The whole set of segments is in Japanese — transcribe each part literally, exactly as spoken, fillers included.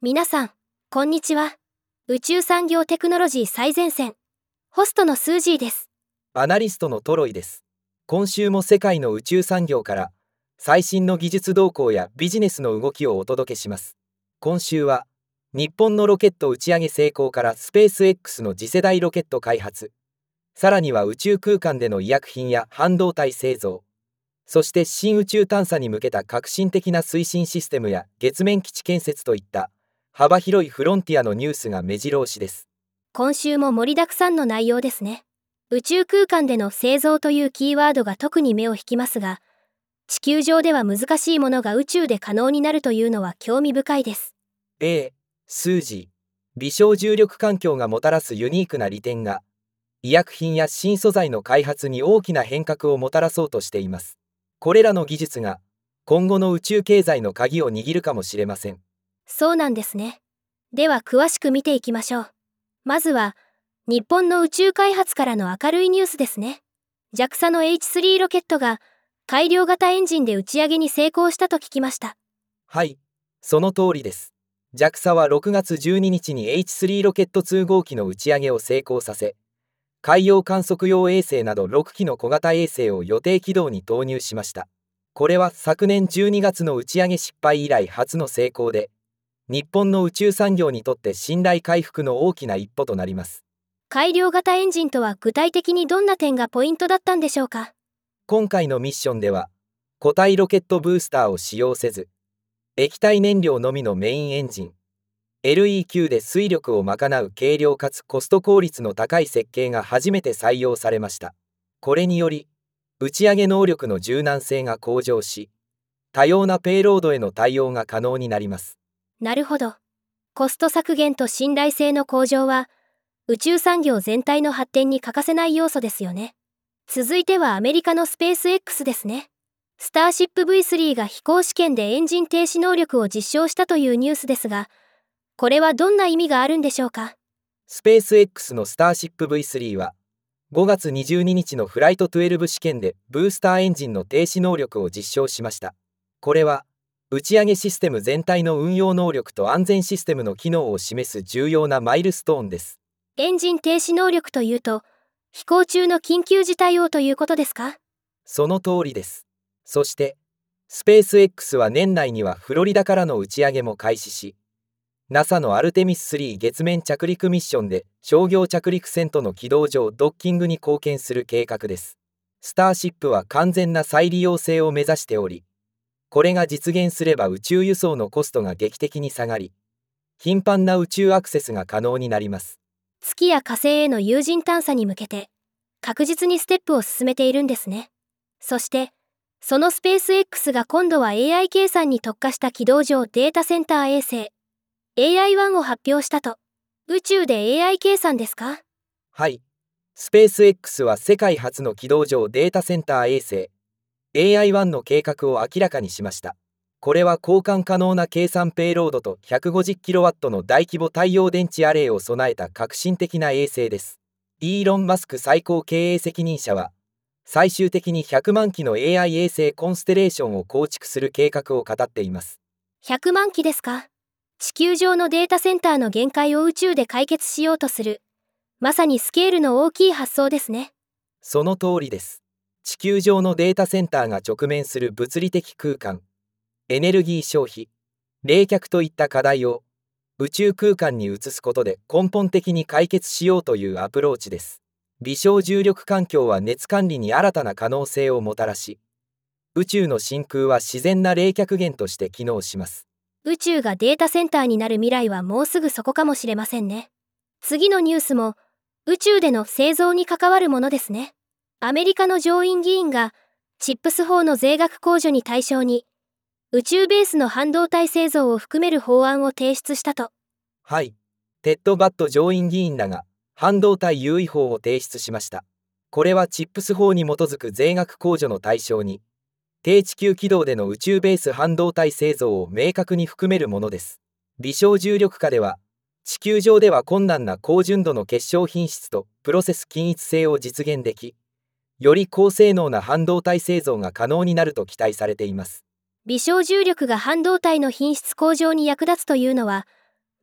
皆さん、こんにちは。宇宙産業テクノロジー最前線、ホストのスージーです。 アナリストのトロイです。今週も世界の宇宙産業から最新の技術動向やビジネスの動きをお届けします。今週は日本のロケット打ち上げ成功からスペース X の次世代ロケット開発、さらには宇宙空間での医薬品や半導体製造、そして新宇宙探査に向けた革新的な推進システムや月面基地建設といった幅広いフロンティアのニュースが目白押しです。 今週も盛りだくさんの内容ですね。宇宙空間での製造というキーワードが特に目を引きますが、地球上では難しいものが宇宙で可能になるというのは興味深いです。 ええ、数字、微小重力環境がもたらすユニークな利点が、医薬品や新素材の開発に大きな変革をもたらそうとしています。これらの技術が今後の宇宙経済の鍵を握るかもしれません。 そうなんですね。では詳しく見ていきましょう。まずは、日本の宇宙開発からの明るいニュースですね。ジャクサ の エイチスリー ロケットが改良型エンジンで打ち上げに成功したと聞きました。 はい、その通りです。ジャクサ はろくがつじゅうににちに エイチスリー ロケットに号機の打ち上げを成功させ、海洋観測用衛星などろっきの小型衛星を予定軌道に投入しました。これは昨年じゅうにがつの打ち上げ失敗以来初の成功で、日本の宇宙産業にとって信頼回復の大きな一歩となります。 改良型エンジンとは具体的にどんな点がポイントだったんでしょうか。 今回のミッションでは、固体ロケットブースターを使用せず、液体燃料のみのメインエンジン、エルイーキュー で推力を賄う軽量かつコスト効率の高い設計が初めて採用されました。これにより、打ち上げ能力の柔軟性が向上し、多様なペイロードへの対応が可能になります。 なるほど。コスト削減と信頼性の向上は、宇宙産業全体の発展に欠かせない要素ですよね。続いてはアメリカのスペース X ですね。スターシップ ブイスリー が飛行試験でエンジン停止能力を実証したというニュースですが、これはどんな意味があるんでしょうか。 スペース X のスターシップ ブイスリー は、ごがつにじゅうににちのフライトじゅうに試験でブースターエンジンの停止能力を実証しました。これは、打ち上げシステム全体の運用能力と安全システムの機能を示す重要なマイルストーンです。 エンジン停止能力というと、飛行中の緊急事態をということですか？ その通りです。そして、スペース X は年内にはフロリダからの打ち上げも開始し、ナサ のアルテミススリー月面着陸ミッションで商業着陸船との軌道上ドッキングに貢献する計画です。スターシップは完全な再利用性を目指しており、これが実現すれば宇宙輸送のコストが劇的に下がり、頻繁な宇宙アクセスが可能になります。 月や火星への有人探査に向けて、確実にステップを進めているんですね。そして、そのスペース X が今度は エーアイ 計算に特化した軌道上データセンター衛星、エーアイワン を発表したと。宇宙で エーアイ 計算ですか？ はい。スペース X は世界初の軌道上データセンター衛星、エーアイワン の計画を明らかにしました。これは交換可能な計算ペイロードと ひゃくごじゅっキロワット の大規模太陽電池アレイを備えた革新的な衛星です。イーロン・マスク最高経営責任者は、最終的にひゃくまんきの エーアイ 衛星コンステレーションを構築する計画を語っています。 ひゃくまんきですか？地球上のデータセンターの限界を宇宙で解決しようとする、まさにスケールの大きい発想ですね。 その通りです。地球上のデータセンターが直面する物理的空間、エネルギー消費、冷却といった課題を宇宙空間に移すことで根本的に解決しようというアプローチです。微小重力環境は熱管理に新たな可能性をもたらし、宇宙の真空は自然な冷却源として機能します。 宇宙がデータセンターになる未来はもうすぐそこかもしれませんね。次のニュースも宇宙での製造に関わるものですね。アメリカの上院議員がチップス法の税額控除に対象に宇宙ベースの半導体製造を含める法案を提出したと。 はい。テッド・バット上院議員らが半導体優位法を提出しました。これはチップス法に基づく税額控除の対象に、低地球軌道での宇宙ベース半導体製造を明確に含めるものです。微小重力下では、地球上では困難な高純度の結晶品質とプロセス均一性を実現でき、より高性能な半導体製造が可能になると期待されています。 微小重力が半導体の品質向上に役立つというのは、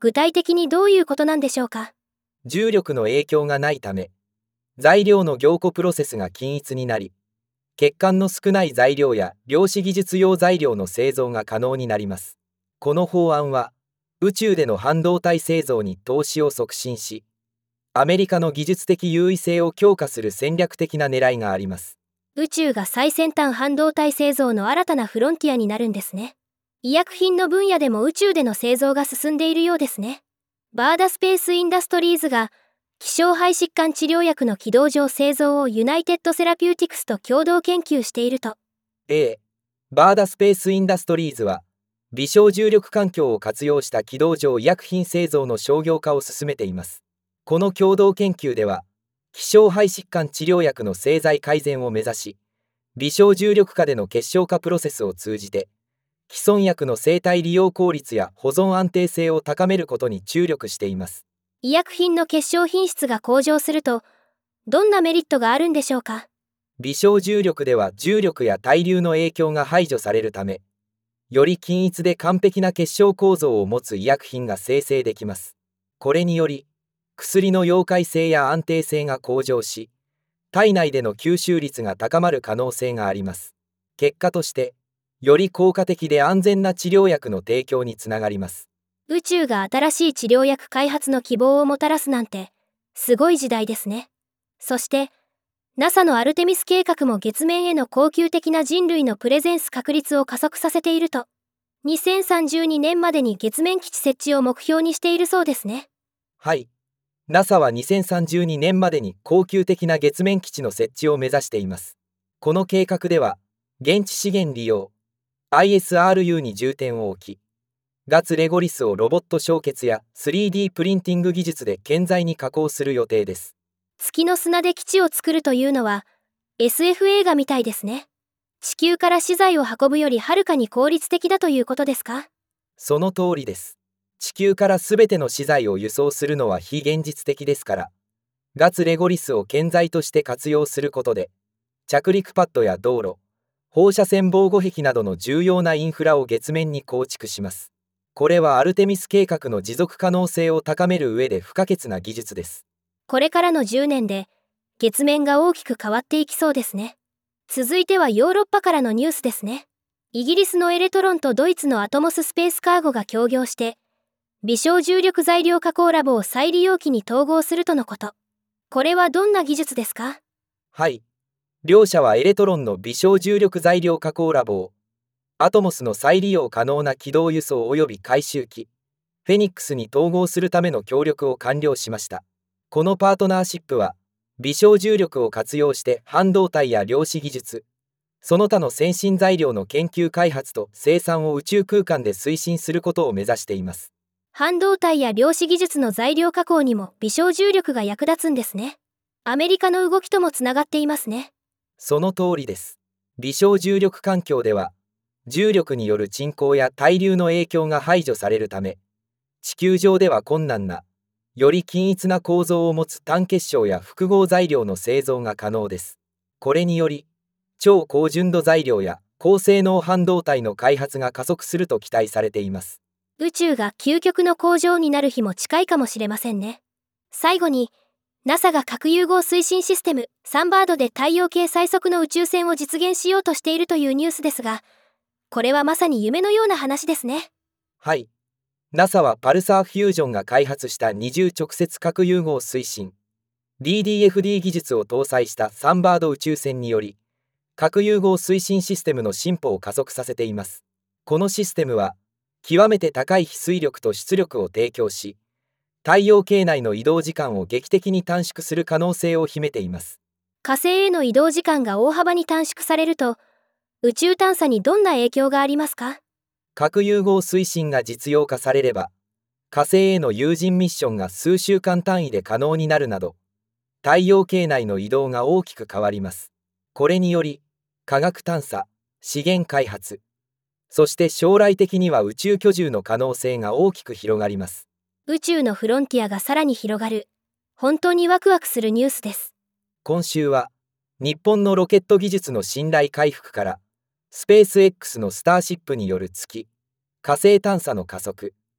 具体的にどういうことなんでしょうか。 重力の影響がないため、材料の凝固プロセスが均一になり、欠陥の少ない材料や量子技術用材料の製造が可能になります。この法案は、宇宙での半導体製造に投資を促進し、アメリカの技術的優位性を強化する戦略的な狙いがあります。 宇宙が最先端半導体製造の新たなフロンティアになるんですね。医薬品の分野でも宇宙での製造が進んでいるようですね。バーダスペースインダストリーズが希少肺疾患治療薬の軌道上製造をユナイテッドセラピューティクスと共同研究していると。 A、バーダスペースインダストリーズは微小重力環境を活用した軌道上医薬品製造の商業化を進めています。この共同研究では希少肺疾患治療薬の製剤改善を目指し、微小重力下での結晶化プロセスを通じて既存薬の生体利用効率や保存安定性を高めることに注力しています。 医薬品の結晶品質が向上するとどんなメリットがあるんでしょうか。 微小重力では重力や対流の影響が排除されるため、より均一で完璧な結晶構造を持つ医薬品が生成できます。これにより薬の溶解性や安定性が向上し、体内での吸収率が高まる可能性があります。結果としてより効果的で安全な治療薬の提供につながります。 宇宙が新しい治療薬開発の希望をもたらすなんてすごい時代ですね。そして ナサ のアルテミス計画も月面への恒久的な人類のプレゼンス確立を加速させていると、にせんさんじゅうにねんまでに月面基地設置を目標にしているそうですね。 はい、ナサ はにせんさんじゅうにねんまでに恒久的な月面基地の設置を目指しています。この計画では現地資源利用 アイエスアールユー に重点を置き、脱レゴリスをロボット焼結や スリーディー プリンティング技術で建材に加工する予定です。 月の砂で基地を作るというのは エスエフ 映画みたいですね。地球から資材を運ぶよりはるかに効率的だということですか。 その通りです。地球からすべての資材を輸送するのは非現実的ですから、脱レゴリスを建材として活用することで、着陸パッドや道路、放射線防護壁などの重要なインフラを月面に構築します。これはアルテミス計画の持続可能性を高める上で不可欠な技術です。 これからのじゅうねんで月面が大きく変わっていきそうですね。続いてはヨーロッパからのニュースですね。イギリスのエレトロンとドイツのアトモススペースカーゴが協業して微小重力材料加工ラボを再利用機に統合するとのこと。これはどんな技術ですか。 はい、両社はエレトロンの微小重力材料加工ラボをアトモスの再利用可能な軌道輸送及び回収機フェニックスに統合するための協力を完了しました。このパートナーシップは微小重力を活用して半導体や量子技術、その他の先進材料の研究開発と生産を宇宙空間で推進することを目指しています。 半導体や量子技術の材料加工にも微小重力が役立つんですね。アメリカの動きともつながっていますね。 その通りです。微小重力環境では重力による沈降や対流の影響が排除されるため、地球上では困難なより均一な構造を持つ単結晶や複合材料の製造が可能です。これにより超高純度材料や高性能半導体の開発が加速すると期待されています。 宇宙が究極の工場になる日も近いかもしれませんね。最後に ナサ が核融合推進システムサンバードで太陽系最速の宇宙船を実現しようとしているというニュースですが、これはまさに夢のような話ですね。 はい、ナサ はパルサーフュージョンが開発した二重直接核融合推進 ディーディーエフディー 技術を搭載したサンバード宇宙船により核融合推進システムの進歩を加速させています。このシステムは極めて高い非水力と出力を提供し、太陽系内の移動時間を劇的に短縮する可能性を秘めています。 火星への移動時間が大幅に短縮されると宇宙探査にどんな影響がありますか。 核融合推進が実用化されれば、火星への有人ミッションが数週間単位で可能になるなど、太陽系内の移動が大きく変わります。これにより、科学探査、資源開発、そして将来的には宇宙居住の可能性が大きく広がります。 宇宙のフロンティアがさらに広がる、本当にワクワクするニュースです。 今週は、日本のロケット技術の信頼回復から、スペース X のスターシップによる月、火星探査の加速、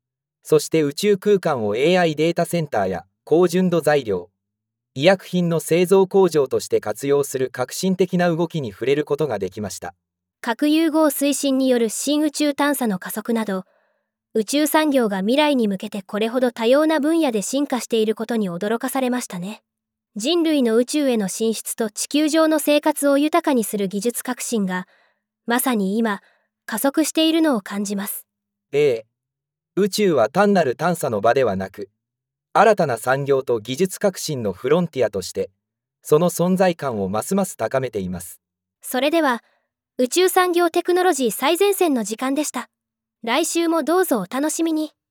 そして宇宙空間を エーアイ データセンターや高純度材料、医薬品の製造工場として活用する革新的な動きに触れることができました。 核融合推進による新宇宙探査の加速など、宇宙産業が未来に向けてこれほど多様な分野で進化していることに驚かされましたね。人類の宇宙への進出と地球上の生活を豊かにする技術革新が、まさに今、加速しているのを感じます。 ええ、宇宙は単なる探査の場ではなく、新たな産業と技術革新のフロンティアとして、その存在感をますます高めています。 それでは、宇宙産業テクノロジー最前線の時間でした。来週もどうぞお楽しみに。